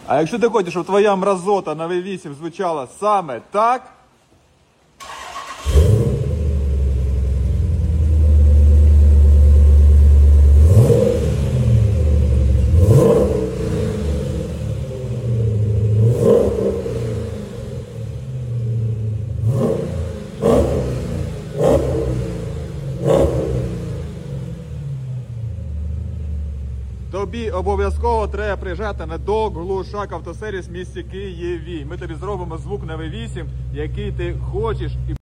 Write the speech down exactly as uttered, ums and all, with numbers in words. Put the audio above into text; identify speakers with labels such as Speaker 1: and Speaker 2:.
Speaker 1: А якщо ти хочеш, щоб твоя мразота на ві вісім звучала саме так, тобі обов'язково треба приїжджати на ДО Глушак Автосервіс в місті Києві. Ми тобі зробимо звук на ві вісім, який ти хочеш.